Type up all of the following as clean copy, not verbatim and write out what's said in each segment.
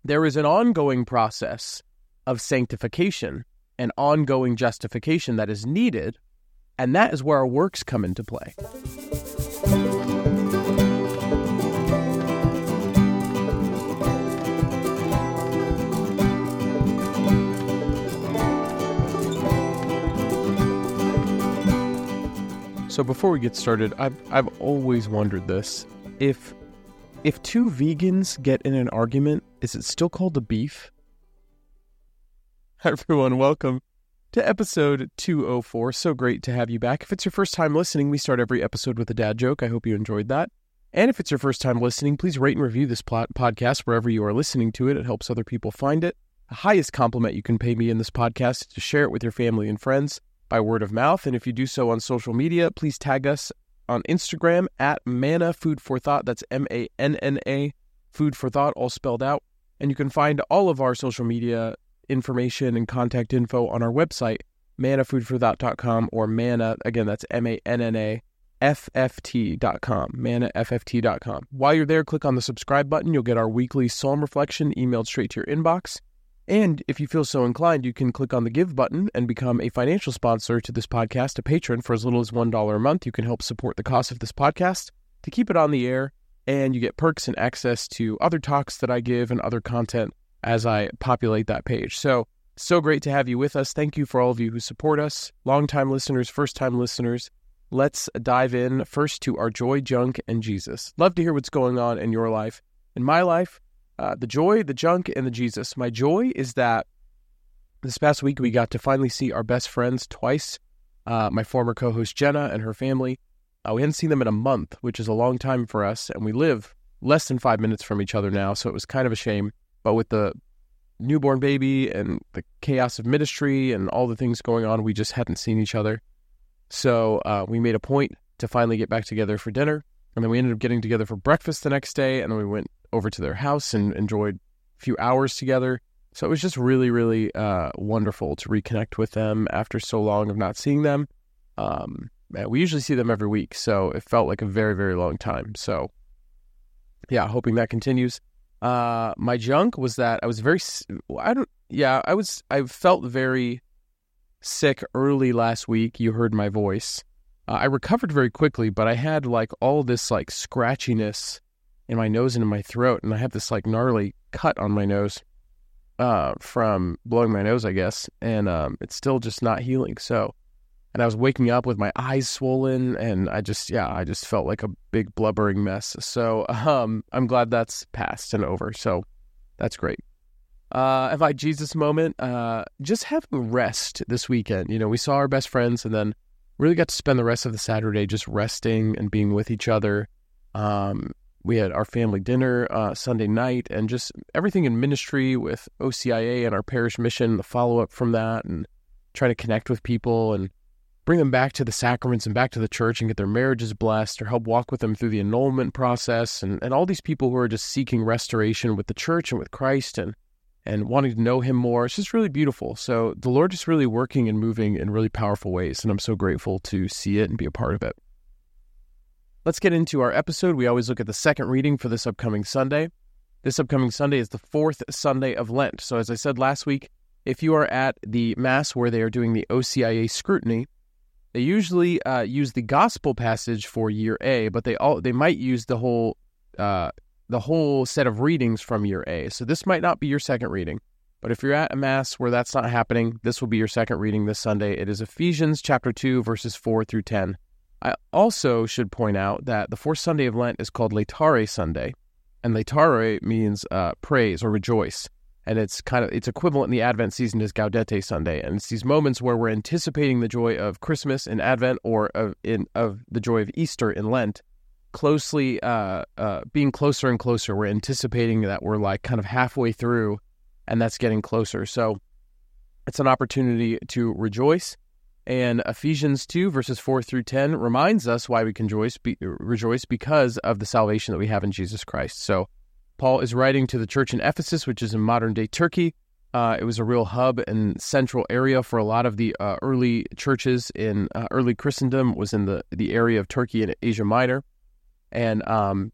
there is an ongoing process of sanctification, an ongoing justification that is needed, and that is where our works come into play. So before we get started, I've always wondered this. If two vegans get in an argument, is it still called a beef? Hi everyone, welcome to episode 204. So great to have you back. If it's your first time listening, we start every episode with a dad joke. I hope you enjoyed that. And if it's your first time listening, please rate and review this podcast wherever you are listening to it. It helps other people find it. The highest compliment you can pay me in this podcast is to share it with your family and friends by word of mouth. And if you do so on social media, please tag us on Instagram at Manna Food for Thought. That's MANNA Food for Thought, all spelled out. And you can find all of our social media information and contact info on our website, mannafoodforthought.com, or Manna, again, that's MANNA FFT.com, mannafft.com. While you're there, click on the subscribe button. You'll get our weekly Psalm reflection emailed straight to your inbox. And if you feel so inclined, you can click on the Give button and become a financial sponsor to this podcast, a patron. For as little as $1 a month, you can help support the cost of this podcast to keep it on the air, and you get perks and access to other talks that I give and other content as I populate that page. So great to have you with us. Thank you for all of you who support us, longtime listeners, first-time listeners. Let's dive in first to our joy, junk, and Jesus. Love to hear what's going on in your life. In my life, the joy, the junk, and the Jesus. My joy is that this past week we got to finally see our best friends twice. My former co-host Jenna and her family. We hadn't seen them in a month, which is a long time for us, and we live less than 5 minutes from each other now, so it was kind of a shame. But with the newborn baby and the chaos of ministry and all the things going on, we just hadn't seen each other. So we made a point to finally get back together for dinner, and then we ended up getting together for breakfast the next day, and then we went over to their house and enjoyed a few hours together. So it was just really, really wonderful to reconnect with them after so long of not seeing them. We usually see them every week, so it felt like a very, very long time. So yeah, hoping that continues. My junk was that I was I felt very sick early last week. You heard my voice. I recovered very quickly, but I had like all this like scratchiness in my nose and in my throat, and I have this like gnarly cut on my nose from blowing my nose, I guess, and it's still just not healing. So, and I was waking up with my eyes swollen, and I just felt like a big blubbering mess. So I'm glad that's passed and over. So that's great. And my Jesus moment, just having rest this weekend. You know, we saw our best friends, and then really got to spend the rest of the Saturday just resting and being with each other. We had our family dinner Sunday night, and just everything in ministry with OCIA and our parish mission, the follow-up from that, and trying to connect with people and bring them back to the sacraments and back to the church and get their marriages blessed, or help walk with them through the annulment process, and all these people who are just seeking restoration with the church and with Christ and wanting to know him more. It's just really beautiful. So the Lord is really working and moving in really powerful ways, and I'm so grateful to see it and be a part of it. Let's get into our episode. We always look at the second reading for this upcoming Sunday. This upcoming Sunday is the fourth Sunday of Lent. So as I said last week, if you are at the Mass where they are doing the OCIA scrutiny, they usually use the gospel passage for year A, but they might use the whole set of readings from year A. So this might not be your second reading, but if you're at a Mass where that's not happening, this will be your second reading this Sunday. It is Ephesians chapter 2, verses 4 through 10. I also should point out that the fourth Sunday of Lent is called Laetare Sunday, and Laetare means praise or rejoice, and it's equivalent in the Advent season as Gaudete Sunday, and it's these moments where we're anticipating the joy of Christmas in Advent, or of the joy of Easter in Lent, closely being closer and closer. We're anticipating that we're like kind of halfway through, and that's getting closer. So it's an opportunity to rejoice. And Ephesians 2, verses 4 through 10 reminds us why we can rejoice because of the salvation that we have in Jesus Christ. So Paul is writing to the church in Ephesus, which is in modern-day Turkey. It was a real hub and central area for a lot of the early churches in early Christendom, was in the area of Turkey and Asia Minor. And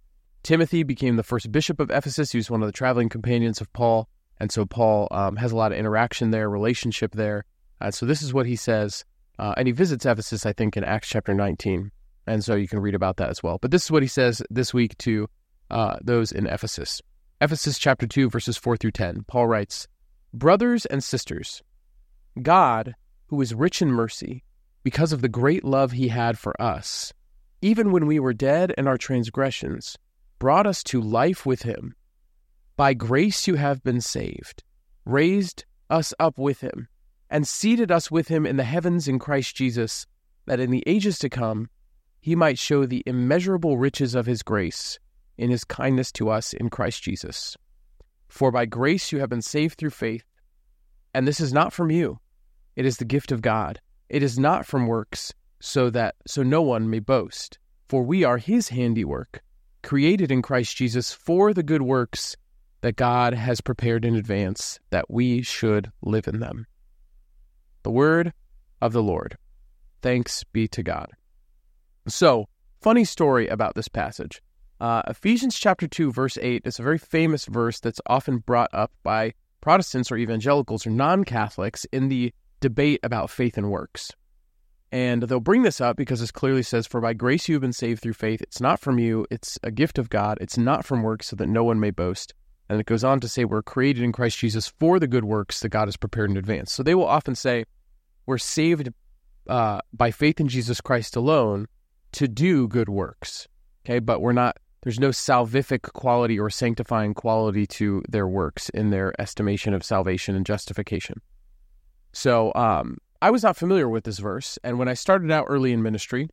Timothy became the first bishop of Ephesus. He was one of the traveling companions of Paul. And so Paul has a lot of interaction there, relationship there. So this is what he says. And he visits Ephesus, I think, in Acts chapter 19. And so you can read about that as well. But this is what he says this week to those in Ephesus. Ephesus chapter 2, verses 4 through 10. Paul writes, "Brothers and sisters, God, who is rich in mercy, because of the great love he had for us, even when we were dead in our transgressions, brought us to life with him. By grace you have been saved, raised us up with him, and seated us with him in the heavens in Christ Jesus, that in the ages to come he might show the immeasurable riches of his grace in his kindness to us in Christ Jesus. For by grace you have been saved through faith, and this is not from you. It is the gift of God. It is not from works, so no one may boast. For we are his handiwork, created in Christ Jesus for the good works that God has prepared in advance that we should live in them." The word of the Lord. Thanks be to God. So, funny story about this passage. Ephesians chapter 2, verse 8 is a very famous verse that's often brought up by Protestants or evangelicals or non-Catholics in the debate about faith and works. And they'll bring this up because this clearly says, "For by grace you have been saved through faith. It's not from you. It's a gift of God. It's not from works, so that no one may boast." And it goes on to say, "We're created in Christ Jesus for the good works that God has prepared in advance." So they will often say, we're saved by faith in Jesus Christ alone to do good works. Okay, but we're not. There's no salvific quality or sanctifying quality to their works in their estimation of salvation and justification. So I was not familiar with this verse, and when I started out early in ministry,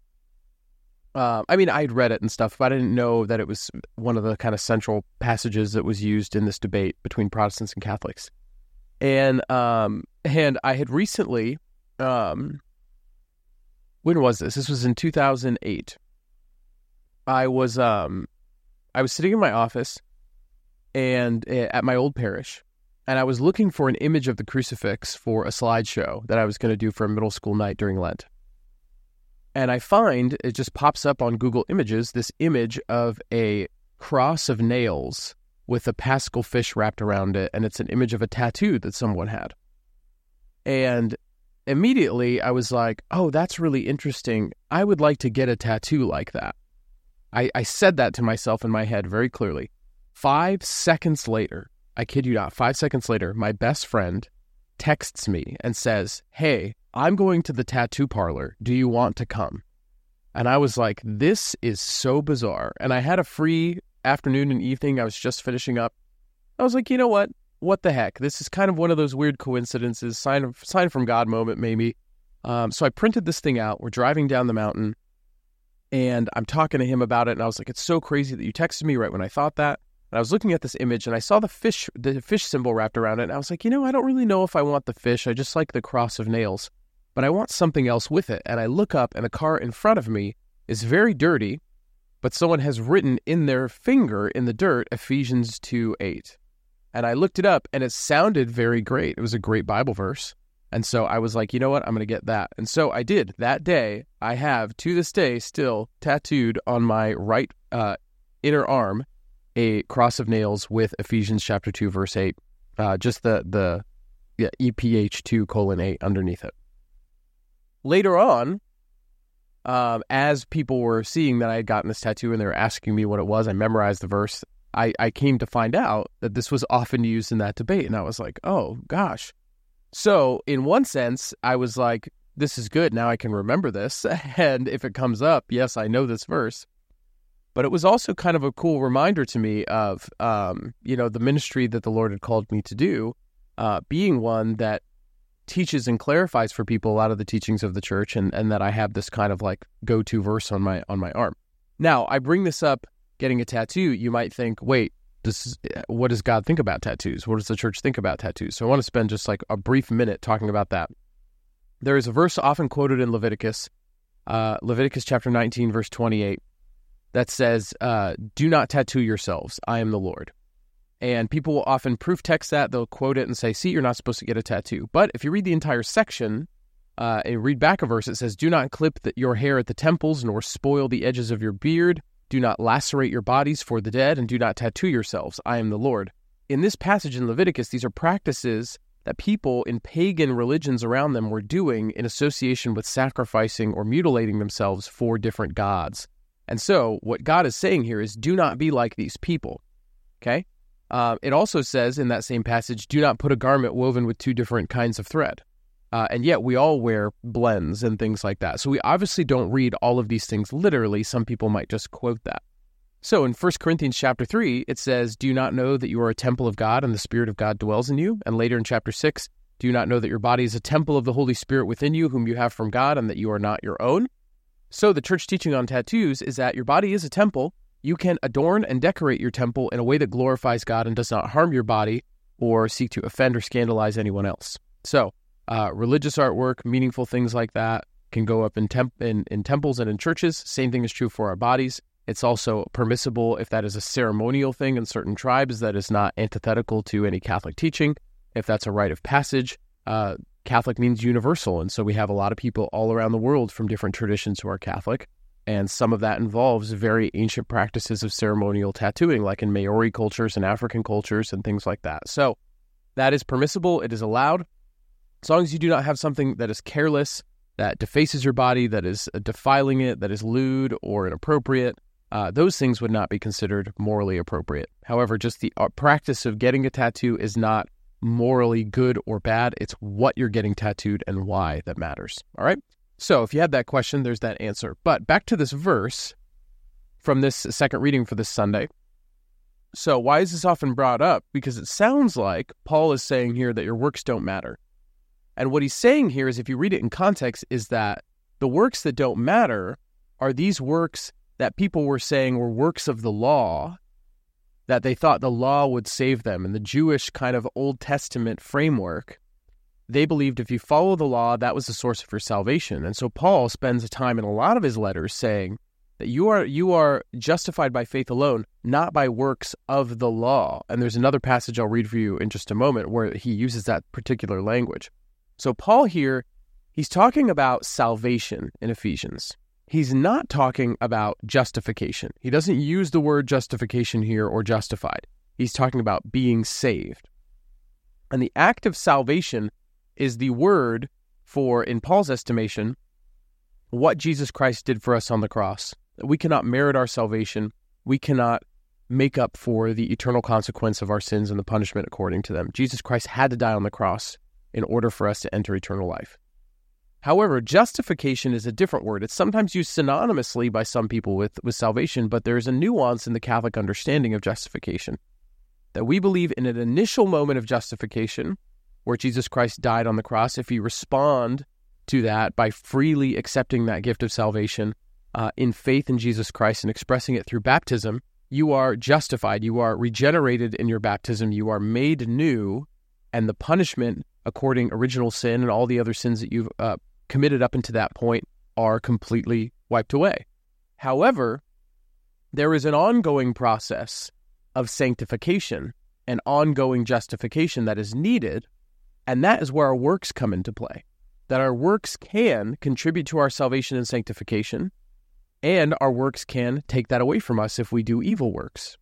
I'd read it and stuff, but I didn't know that it was one of the kind of central passages that was used in this debate between Protestants and Catholics. And I had recently, when was this? This was in 2008. I was sitting in my office and at my old parish, and I was looking for an image of the crucifix for a slideshow that I was going to do for a middle school night during Lent. And I find, it just pops up on Google Images, this image of a cross of nails with a Paschal fish wrapped around it, and it's an image of a tattoo that someone had. And immediately I was like, oh, that's really interesting. I would like to get a tattoo like that. I said that to myself in my head very clearly. 5 seconds later, I kid you not, 5 seconds later, my best friend texts me and says, "Hey, I'm going to the tattoo parlor. Do you want to come?" And I was like, this is so bizarre. And I had a free afternoon and evening. I was just finishing up. I was like, you know what? What the heck? This is kind of one of those weird coincidences, sign from God moment maybe. So I printed this thing out. We're driving down the mountain, and I'm talking to him about it. And I was like, it's so crazy that you texted me right when I thought that. And I was looking at this image, and I saw the fish symbol wrapped around it. And I was like, I don't really know if I want the fish. I just like the cross of nails. But I want something else with it. And I look up, and the car in front of me is very dirty, but someone has written in their finger in the dirt, Ephesians 2:8. And I looked it up, and it sounded very great. It was a great Bible verse. And so I was like, you know what? I'm going to get that. And so I did. That day, I have, to this day, still tattooed on my right inner arm a cross of nails with Ephesians chapter 2, verse 8. Just the EPH2:8 underneath it. Later on, as people were seeing that I had gotten this tattoo and they were asking me what it was, I memorized the verse. I came to find out that this was often used in that debate. And I was like, oh, gosh. So in one sense, I was like, this is good. Now I can remember this. And if it comes up, yes, I know this verse. But it was also kind of a cool reminder to me of, the ministry that the Lord had called me to do, being one that teaches and clarifies for people a lot of the teachings of the church, and that I have this kind of like go-to verse on my arm. Now, I bring this up, getting a tattoo. You might think, wait, what does God think about tattoos? What does the church think about tattoos? So I want to spend just like a brief minute talking about that. There is a verse often quoted in Leviticus chapter 19, verse 28, that says, do not tattoo yourselves. I am the Lord. And people will often proof text that. They'll quote it and say, see, you're not supposed to get a tattoo. But if you read the entire section and read back a verse, it says, do not clip your hair at the temples, nor spoil the edges of your beard. Do not lacerate your bodies for the dead, and do not tattoo yourselves. I am the Lord. In this passage in Leviticus, these are practices that people in pagan religions around them were doing in association with sacrificing or mutilating themselves for different gods. And so what God is saying here is, do not be like these people, okay? It also says in that same passage, do not put a garment woven with two different kinds of thread. And yet we all wear blends and things like that. So we obviously don't read all of these things literally. Some people might just quote that. So in 1 Corinthians chapter 3, it says, do you not know that you are a temple of God and the Spirit of God dwells in you? And later in chapter 6, do you not know that your body is a temple of the Holy Spirit within you, whom you have from God, and that you are not your own? So the church teaching on tattoos is that your body is a temple. You can adorn and decorate your temple in a way that glorifies God and does not harm your body or seek to offend or scandalize anyone else. So religious artwork, meaningful things like that can go up in temples and in churches. Same thing is true for our bodies. It's also permissible if that is a ceremonial thing in certain tribes that is not antithetical to any Catholic teaching. If that's a rite of passage, Catholic means universal. And so we have a lot of people all around the world from different traditions who are Catholic. And some of that involves very ancient practices of ceremonial tattooing, like in Maori cultures and African cultures and things like that. So that is permissible. It is allowed. As long as you do not have something that is careless, that defaces your body, that is defiling it, that is lewd or inappropriate, those things would not be considered morally appropriate. However, just the practice of getting a tattoo is not morally good or bad. It's what you're getting tattooed and why that matters. All right? So if you had that question, there's that answer. But back to this verse from this second reading for this Sunday. So why is this often brought up? Because it sounds like Paul is saying here that your works don't matter. And what he's saying here is, if you read it in context, is that the works that don't matter are these works that people were saying were works of the law, that they thought the law would save them. In the Jewish kind of Old Testament framework, they believed if you follow the law, that was the source of your salvation. And so Paul spends time in a lot of his letters saying that you are justified by faith alone, not by works of the law. And there's another passage I'll read for you in just a moment where he uses that particular language. So Paul here, he's talking about salvation in Ephesians. He's not talking about justification. He doesn't use the word justification here or justified. He's talking about being saved. And the act of salvation is the word for, in Paul's estimation, what Jesus Christ did for us on the cross. We cannot merit our salvation. We cannot make up for the eternal consequence of our sins and the punishment according to them. Jesus Christ had to die on the cross in order for us to enter eternal life. However, justification is a different word. It's sometimes used synonymously by some people with salvation, but there's a nuance in the Catholic understanding of justification, that we believe in an initial moment of justification where Jesus Christ died on the cross. If you respond to that by freely accepting that gift of salvation in faith in Jesus Christ and expressing it through baptism, you are justified. You are regenerated in your baptism. You are made new, and the punishment according original sin and all the other sins that you've committed up until that point are completely wiped away. However, there is an ongoing process of sanctification and ongoing justification that is needed, and that is where our works come into play. That our works can contribute to our salvation and sanctification, and our works can take that away from us if we do evil works.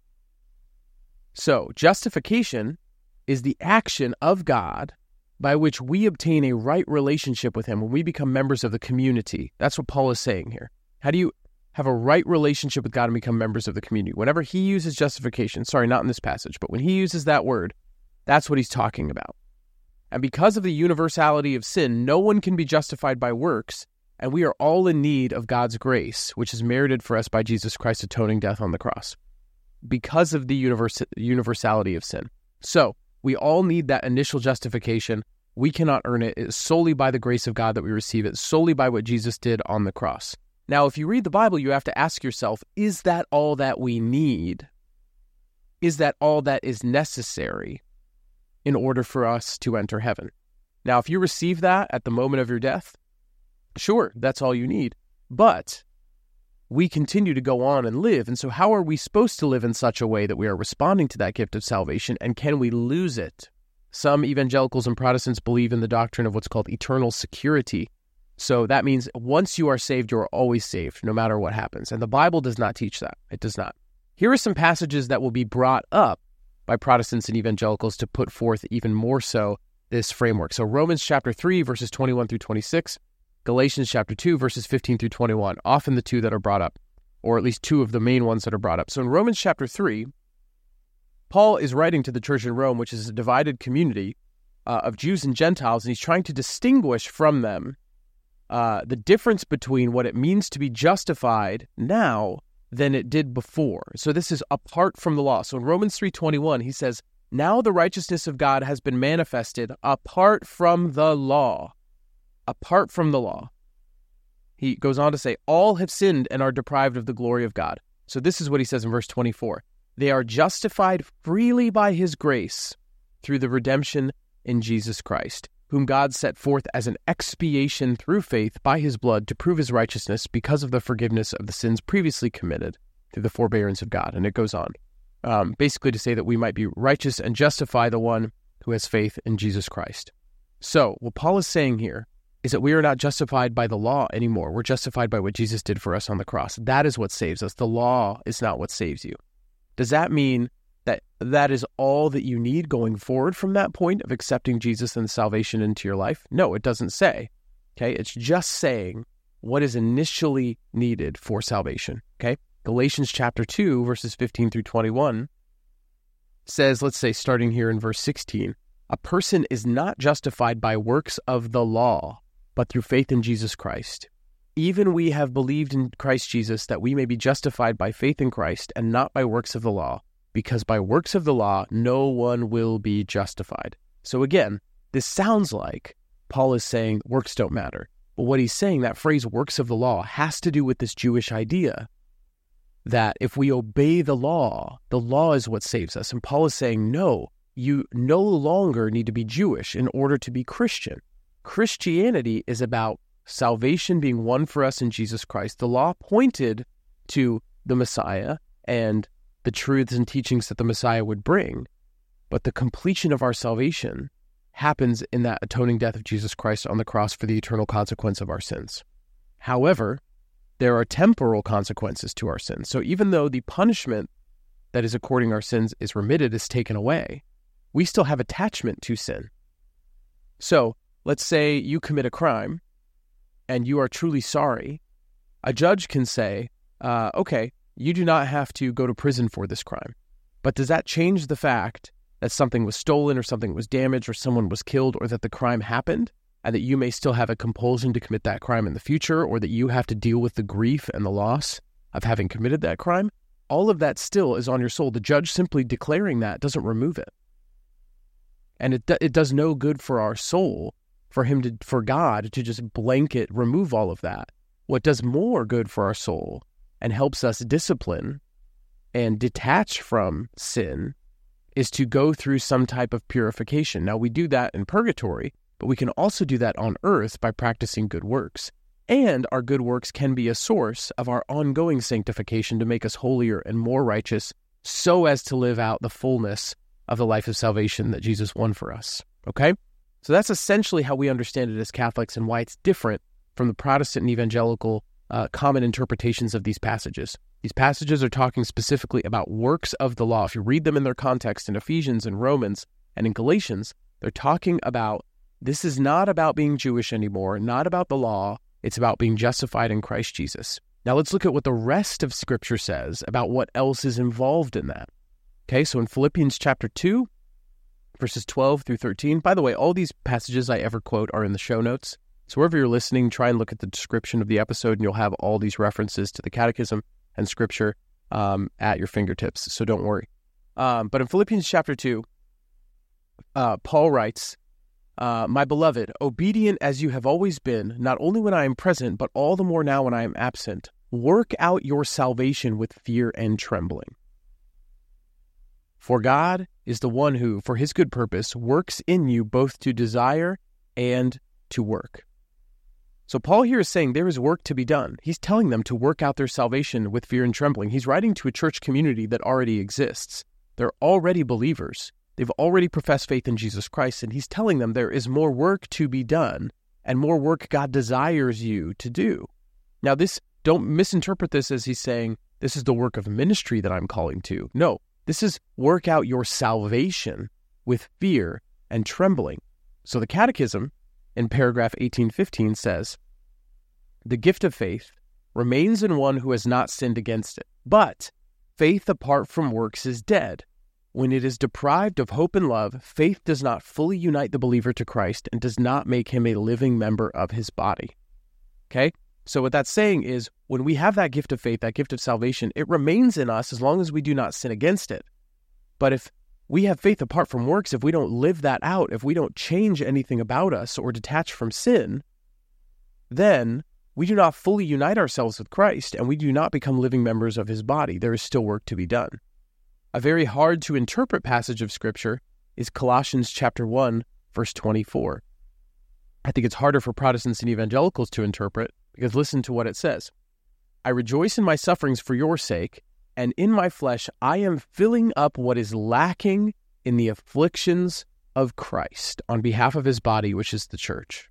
So, justification is the action of God by which we obtain a right relationship with Him when we become members of the community. That's what Paul is saying here. How do you have a right relationship with God and become members of the community? Whenever he uses justification, sorry, not in this passage, but when he uses that word, that's what he's talking about. And because of the universality of sin, no one can be justified by works, and we are all in need of God's grace, which is merited for us by Jesus Christ's atoning death on the cross, because of the universality of sin. So, we all need that initial justification. We cannot earn it. It is solely by the grace of God that we receive it, solely by what Jesus did on the cross. Now, if you read the Bible, you have to ask yourself, is that all that we need? Is that all that is necessary in order for us to enter heaven? Now, if you receive that at the moment of your death, sure, that's all you need. But we continue to go on and live. And so how are we supposed to live in such a way that we are responding to that gift of salvation? And can we lose it? Some evangelicals and Protestants believe in the doctrine of what's called eternal security. So that means once you are saved, you are always saved, no matter what happens. And the Bible does not teach that. It does not. Here are some passages that will be brought up by Protestants and evangelicals to put forth even more so this framework. So Romans chapter 3, verses 21 through 26, Galatians chapter 2, verses 15 through 21, often the two that are brought up, or at least two of the main ones that are brought up. So in Romans chapter 3, Paul is writing to the church in Rome, which is a divided community of Jews and Gentiles, and he's trying to distinguish from them the difference between what it means to be justified now than it did before. So this is apart from the law. So in Romans 3:21, he says, now the righteousness of God has been manifested apart from the law. Apart from the law. He goes on to say, all have sinned and are deprived of the glory of God. So this is what he says in verse 24. They are justified freely by his grace through the redemption in Jesus Christ, whom God set forth as an expiation through faith by his blood to prove his righteousness because of the forgiveness of the sins previously committed through the forbearance of God. And it goes on, basically to say that we might be righteous and justify the one who has faith in Jesus Christ. So what Paul is saying here is that we are not justified by the law anymore. We're justified by what Jesus did for us on the cross. That is what saves us. The law is not what saves you. Does that mean that that is all that you need going forward from that point of accepting Jesus and salvation into your life? No, it doesn't say. Okay, it's just saying what is initially needed for salvation. Okay, Galatians chapter 2, verses 15 through 21 says, let's say starting here in verse 16, a person is not justified by works of the law, but through faith in Jesus Christ. Even we have believed in Christ Jesus that we may be justified by faith in Christ and not by works of the law, because by works of the law, no one will be justified. So again, this sounds like Paul is saying works don't matter. But what he's saying, that phrase works of the law, has to do with this Jewish idea that if we obey the law is what saves us. And Paul is saying, no, you no longer need to be Jewish in order to be Christian. Christianity is about salvation being won for us in Jesus Christ. The law pointed to the Messiah and the truths and teachings that the Messiah would bring, but the completion of our salvation happens in that atoning death of Jesus Christ on the cross for the eternal consequence of our sins. However, there are temporal consequences to our sins. So even though the punishment that is according our sins is remitted, is taken away, we still have attachment to sin. So let's say you commit a crime and you are truly sorry. A judge can say, okay, you do not have to go to prison for this crime. But does that change the fact that something was stolen or something was damaged or someone was killed or that the crime happened and that you may still have a compulsion to commit that crime in the future, or that you have to deal with the grief and the loss of having committed that crime? All of that still is on your soul. The judge simply declaring that doesn't remove it. And it does no good for our soul for God to just blanket remove all of that. What does more good for our soul and helps us discipline and detach from sin is to go through some type of purification. Now, we do that in purgatory, but we can also do that on earth by practicing good works. And our good works can be a source of our ongoing sanctification to make us holier and more righteous so as to live out the fullness of the life of salvation that Jesus won for us. Okay? So that's essentially how we understand it as Catholics and why it's different from the Protestant and evangelical common interpretations of these passages. These passages are talking specifically about works of the law. If you read them in their context in Ephesians and Romans and in Galatians, they're talking about this is not about being Jewish anymore, not about the law. It's about being justified in Christ Jesus. Now let's look at what the rest of Scripture says about what else is involved in that. Okay, so in Philippians chapter 2, verses 12 through 13, by the way, all these passages I ever quote are in the show notes. So wherever you're listening, try and look at the description of the episode, and you'll have all these references to the Catechism and Scripture at your fingertips, so don't worry. But in Philippians chapter 2, Paul writes, my beloved, obedient as you have always been, not only when I am present, but all the more now when I am absent, work out your salvation with fear and trembling. For God is the one who, for his good purpose, works in you both to desire and to work. So Paul here is saying there is work to be done. He's telling them to work out their salvation with fear and trembling. He's writing to a church community that already exists. They're already believers. They've already professed faith in Jesus Christ, and he's telling them there is more work to be done, and more work God desires you to do. Now, don't misinterpret this as he's saying, this is the work of ministry that I'm calling to. No, this is work out your salvation with fear and trembling. So the Catechism in paragraph 1815 says, the gift of faith remains in one who has not sinned against it. But faith apart from works is dead. When it is deprived of hope and love, faith does not fully unite the believer to Christ and does not make him a living member of his body. Okay? So what that's saying is, when we have that gift of faith, that gift of salvation, it remains in us as long as we do not sin against it. But if we have faith apart from works, if we don't live that out, if we don't change anything about us or detach from sin, then we do not fully unite ourselves with Christ and we do not become living members of his body. There is still work to be done. A very hard to interpret passage of Scripture is Colossians chapter 1, verse 24. I think it's harder for Protestants and evangelicals to interpret, because listen to what it says. I rejoice in my sufferings for your sake, and in my flesh I am filling up what is lacking in the afflictions of Christ on behalf of his body, which is the church.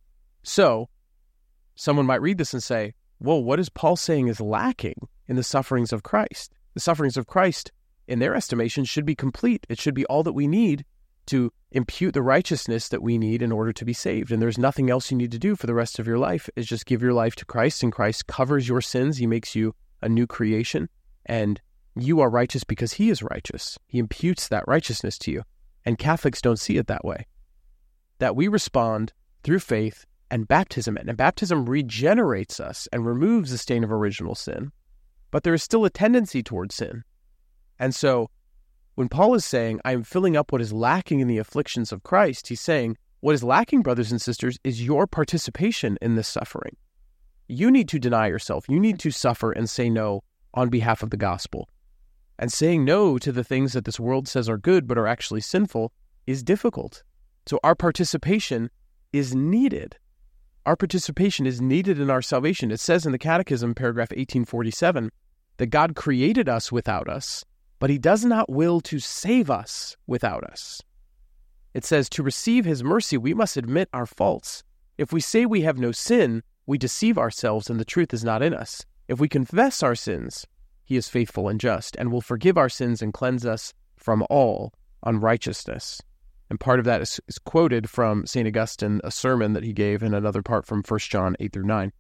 So, someone might read this and say, well, what is Paul saying is lacking in the sufferings of Christ? The sufferings of Christ, in their estimation, should be complete. It should be all that we need to impute the righteousness that we need in order to be saved. And there's nothing else you need to do for the rest of your life. Is just give your life to Christ, and Christ covers your sins. He makes you a new creation, and you are righteous because he is righteous. He imputes that righteousness to you. And Catholics don't see it that way. That we respond through faith and baptism, and baptism regenerates us and removes the stain of original sin. But there is still a tendency towards sin. And so, when Paul is saying, I am filling up what is lacking in the afflictions of Christ, he's saying, what is lacking, brothers and sisters, is your participation in this suffering. You need to deny yourself. You need to suffer and say no on behalf of the gospel. And saying no to the things that this world says are good but are actually sinful is difficult. So our participation is needed. Our participation is needed in our salvation. It says in the Catechism, paragraph 1847, that God created us without us, but he does not will to save us without us. It says, to receive his mercy, we must admit our faults. If we say we have no sin, we deceive ourselves and the truth is not in us. If we confess our sins, he is faithful and just and will forgive our sins and cleanse us from all unrighteousness. And part of that is quoted from St. Augustine, a sermon that he gave, and another part from 1 John 8 through 9.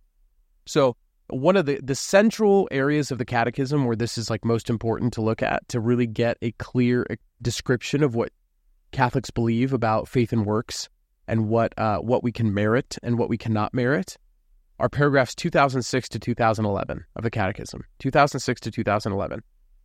So one of the central areas of the Catechism where this is like most important to look at to really get a clear description of what Catholics believe about faith and works and what we can merit and what we cannot merit are paragraphs 2006 to 2011 of the Catechism, 2006 to 2011.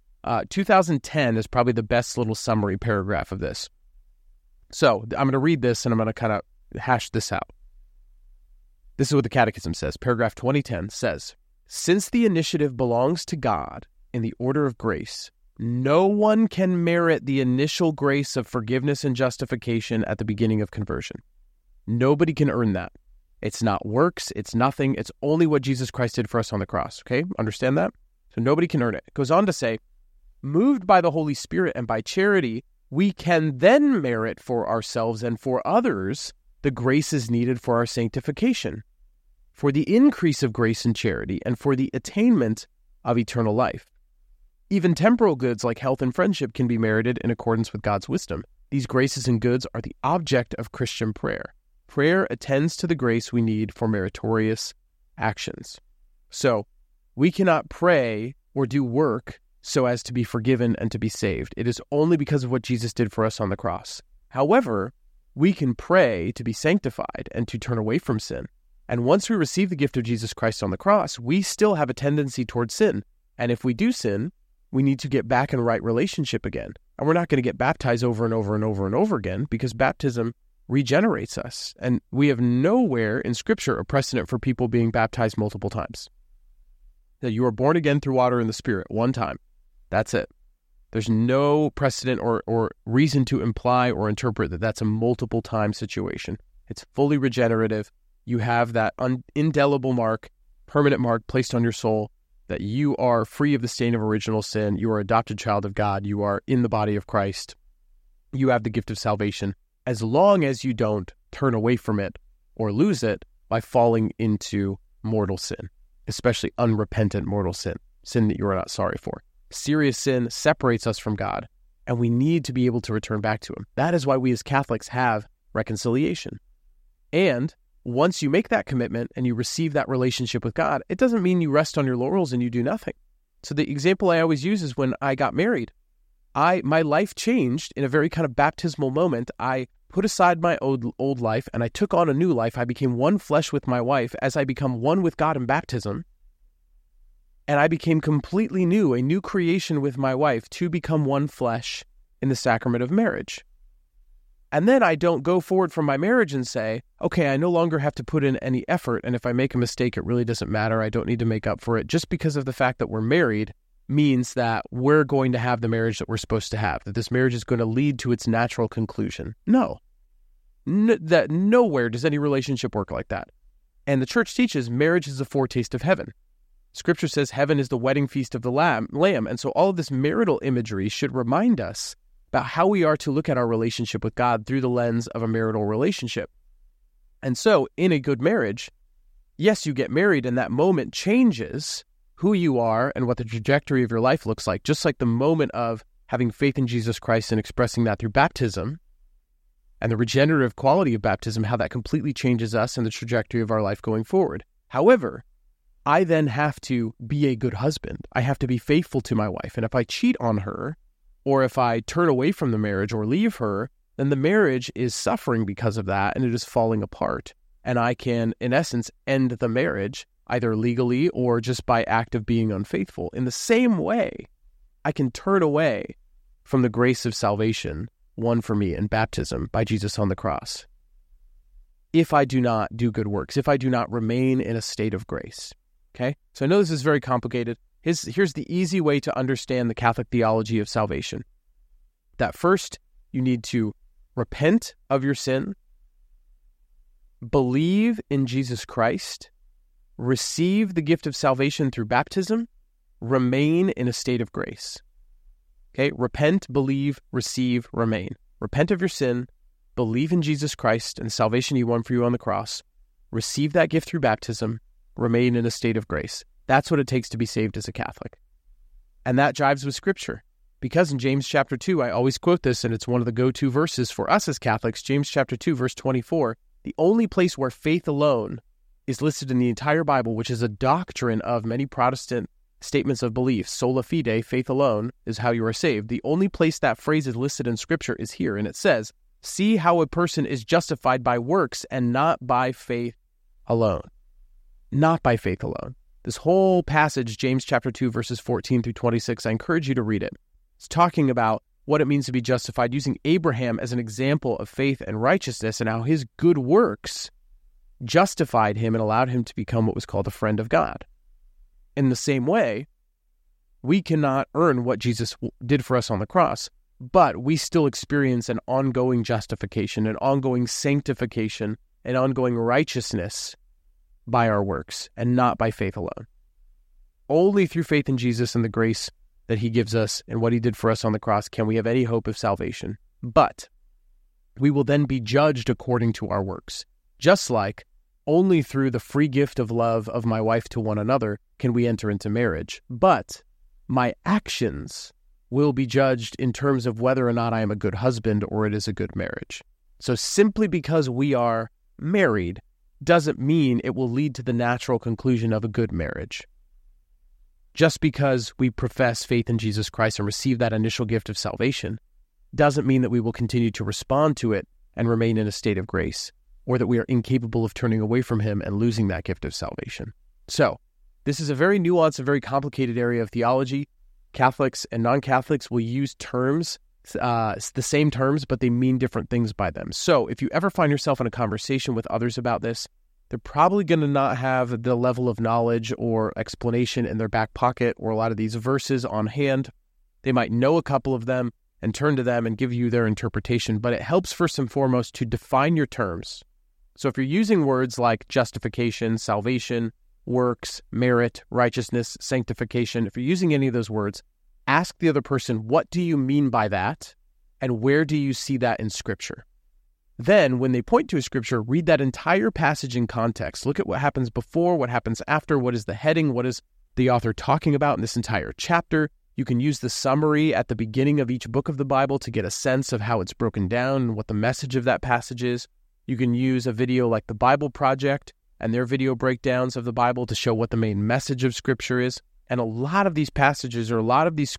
2010 is probably the best little summary paragraph of this. So I'm going to read this and I'm going to kind of hash this out. This is what the Catechism says. Paragraph 2010 says, since the initiative belongs to God in the order of grace, no one can merit the initial grace of forgiveness and justification at the beginning of conversion. Nobody can earn that. It's not works. It's nothing. It's only what Jesus Christ did for us on the cross. Okay? Understand that? So nobody can earn it. It goes on to say, moved by the Holy Spirit and by charity, we can then merit for ourselves and for others the graces needed for our sanctification, for the increase of grace and charity, and for the attainment of eternal life. Even temporal goods like health and friendship can be merited in accordance with God's wisdom. These graces and goods are the object of Christian prayer. Prayer attends to the grace we need for meritorious actions. So, we cannot pray or do work so as to be forgiven and to be saved. It is only because of what Jesus did for us on the cross. However, we can pray to be sanctified and to turn away from sin. And once we receive the gift of Jesus Christ on the cross, we still have a tendency towards sin. And if we do sin, we need to get back in right relationship again. And we're not going to get baptized over and over and over and over again because baptism regenerates us. And we have nowhere in Scripture a precedent for people being baptized multiple times. That you are born again through water and the Spirit one time. That's it. There's no precedent or reason to imply or interpret that that's a multiple time situation. It's fully regenerative. You have that indelible mark, permanent mark placed on your soul that you are free of the stain of original sin. You are adopted child of God. You are in the body of Christ. You have the gift of salvation as long as you don't turn away from it or lose it by falling into mortal sin, especially unrepentant mortal sin that you are not sorry for. Serious sin separates us from God, and we need to be able to return back to him. That is why we as Catholics have reconciliation. And once you make that commitment and you receive that relationship with God, it doesn't mean you rest on your laurels and you do nothing. So the example I always use is when I got married. My life changed in a very kind of baptismal moment. I put aside my old life and I took on a new life. I became one flesh with my wife as I become one with God in baptism. And I became completely new, a new creation with my wife to become one flesh in the sacrament of marriage. And then I don't go forward from my marriage and say, okay, I no longer have to put in any effort, and if I make a mistake, it really doesn't matter. I don't need to make up for it. Just because of the fact that we're married means that we're going to have the marriage that we're supposed to have, that this marriage is going to lead to its natural conclusion. No. That nowhere does any relationship work like that. And the church teaches marriage is a foretaste of heaven. Scripture says heaven is the wedding feast of the Lamb. And so all of this marital imagery should remind us about how we are to look at our relationship with God through the lens of a marital relationship. And so in a good marriage, yes, you get married and that moment changes who you are and what the trajectory of your life looks like, just like the moment of having faith in Jesus Christ and expressing that through baptism and the regenerative quality of baptism, how that completely changes us and the trajectory of our life going forward. However, I then have to be a good husband. I have to be faithful to my wife. And if I cheat on her, or if I turn away from the marriage or leave her, then the marriage is suffering because of that and it is falling apart. And I can, in essence, end the marriage either legally or just by act of being unfaithful. In the same way, I can turn away from the grace of salvation won for me in baptism by Jesus on the cross if I do not do good works, if I do not remain in a state of grace. Okay? So I know this is very complicated. Here's the easy way to understand the Catholic theology of salvation. That first, you need to repent of your sin, believe in Jesus Christ, receive the gift of salvation through baptism, remain in a state of grace. Okay? Repent, believe, receive, remain. Repent of your sin, believe in Jesus Christ and the salvation he won for you on the cross, receive that gift through baptism, remain in a state of grace. That's what it takes to be saved as a Catholic. And that jives with Scripture. Because in James chapter 2, I always quote this, and it's one of the go-to verses for us as Catholics, James chapter 2, verse 24, the only place where faith alone is listed in the entire Bible, which is a doctrine of many Protestant statements of belief. Sola fide, faith alone, is how you are saved. The only place that phrase is listed in Scripture is here, and it says, see how a person is justified by works and not by faith alone. Not by faith alone. This whole passage, James chapter 2, verses 14 through 26, I encourage you to read it. It's talking about what it means to be justified, using Abraham as an example of faith and righteousness and how his good works justified him and allowed him to become what was called a friend of God. In the same way, we cannot earn what Jesus did for us on the cross, but we still experience an ongoing justification, an ongoing sanctification, an ongoing righteousness by our works and not by faith alone. Only through faith in Jesus and the grace that he gives us and what he did for us on the cross can we have any hope of salvation. But we will then be judged according to our works. Just like only through the free gift of love of my wife to one another can we enter into marriage. But my actions will be judged in terms of whether or not I am a good husband or it is a good marriage. So simply because we are married doesn't mean it will lead to the natural conclusion of a good marriage. Just because we profess faith in Jesus Christ and receive that initial gift of salvation doesn't mean that we will continue to respond to it and remain in a state of grace, or that we are incapable of turning away from him and losing that gift of salvation. So, this is a very nuanced and very complicated area of theology. Catholics and non-Catholics will use terms, the same terms, but they mean different things by them. So, if you ever find yourself in a conversation with others about this, they're probably going to not have the level of knowledge or explanation in their back pocket or a lot of these verses on hand. They might know a couple of them and turn to them and give you their interpretation, but it helps first and foremost to define your terms. So if you're using words like justification, salvation, works, merit, righteousness, sanctification, if you're using any of those words, ask the other person, what do you mean by that? And where do you see that in Scripture? Then, when they point to a scripture, read that entire passage in context. Look at what happens before, what happens after, what is the heading, what is the author talking about in this entire chapter. You can use the summary at the beginning of each book of the Bible to get a sense of how it's broken down and what the message of that passage is. You can use a video like the Bible Project and their video breakdowns of the Bible to show what the main message of Scripture is. And a lot of these passages or a lot of these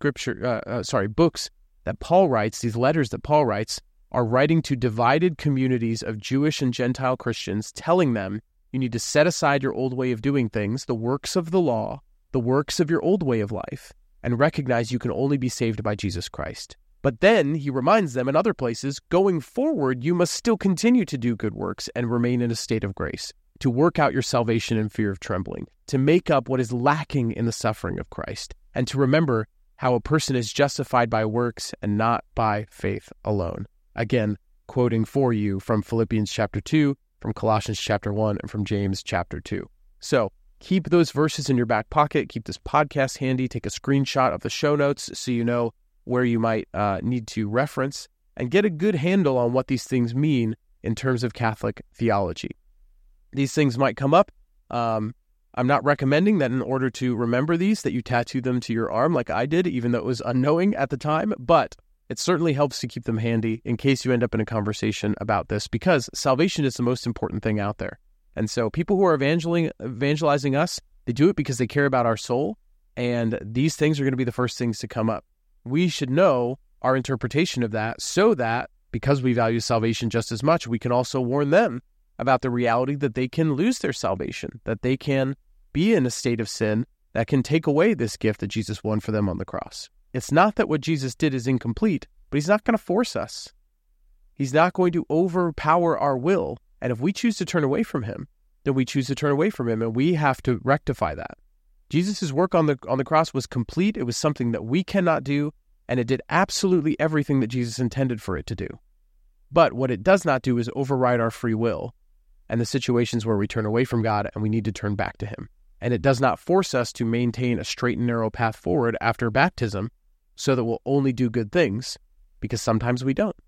books that Paul writes, these letters that Paul writes, are writing to divided communities of Jewish and Gentile Christians, telling them you need to set aside your old way of doing things, the works of the law, the works of your old way of life, and recognize you can only be saved by Jesus Christ. But then he reminds them in other places, going forward, you must still continue to do good works and remain in a state of grace, to work out your salvation in fear of trembling, to make up what is lacking in the suffering of Christ, and to remember how a person is justified by works and not by faith alone. Again, quoting for you from Philippians chapter 2, from Colossians chapter 1, and from James chapter 2. So keep those verses in your back pocket. Keep this podcast handy. Take a screenshot of the show notes so you know where you might need to reference, and get a good handle on what these things mean in terms of Catholic theology. These things might come up. I'm not recommending that in order to remember these, that you tattoo them to your arm like I did, even though it was unknowing at the time, but it certainly helps to keep them handy in case you end up in a conversation about this, because salvation is the most important thing out there. And so people who are evangelizing us, they do it because they care about our soul, and these things are going to be the first things to come up. We should know our interpretation of that so that, because we value salvation just as much, we can also warn them about the reality that they can lose their salvation, that they can be in a state of sin that can take away this gift that Jesus won for them on the cross. It's not that what Jesus did is incomplete, but he's not going to force us. He's not going to overpower our will. And if we choose to turn away from him, then we choose to turn away from him, and we have to rectify that. Jesus' work on the cross was complete. It was something that we cannot do, and it did absolutely everything that Jesus intended for it to do. But what it does not do is override our free will and the situations where we turn away from God and we need to turn back to him. And it does not force us to maintain a straight and narrow path forward after baptism so that we'll only do good things, because sometimes we don't.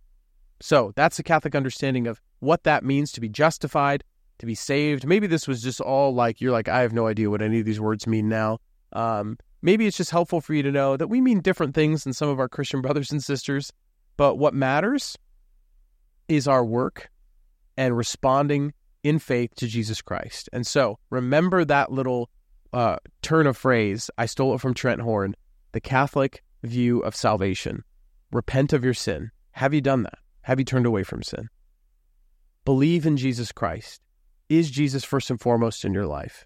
So that's the Catholic understanding of what that means to be justified, to be saved. Maybe this was just all like, you're like, I have no idea what any of these words mean now. Maybe it's just helpful for you to know that we mean different things than some of our Christian brothers and sisters, but what matters is our work and responding in faith to Jesus Christ. And so remember that little turn of phrase. I stole it from Trent Horn, the Catholic view of salvation. Repent of your sin. Have you done that? Have you turned away from sin? Believe in Jesus Christ. Is Jesus first and foremost in your life?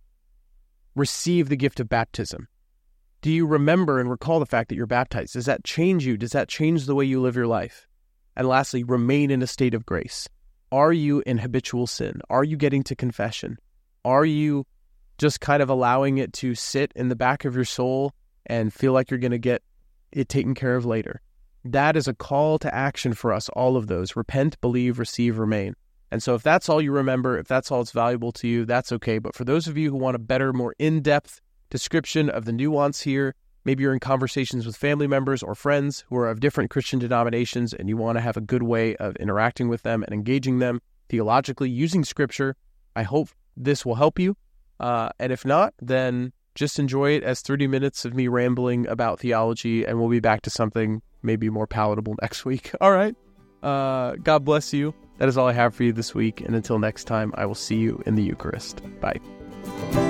Receive the gift of baptism. Do you remember and recall the fact that you're baptized? Does that change you? Does that change the way you live your life? And lastly, remain in a state of grace. Are you in habitual sin? Are you getting to confession? Are you just kind of allowing it to sit in the back of your soul and feel like you're going to get it taken care of later? That is a call to action for us, all of those. Repent, believe, receive, remain. And so if that's all you remember, if that's all that's valuable to you, that's okay. But for those of you who want a better, more in-depth description of the nuance here, maybe you're in conversations with family members or friends who are of different Christian denominations and you want to have a good way of interacting with them and engaging them theologically using Scripture, I hope this will help you. And if not, then just enjoy it as 30 minutes of me rambling about theology, and we'll be back to something maybe more palatable next week. All right. God bless you. That is all I have for you this week. And until next time, I will see you in the Eucharist. Bye.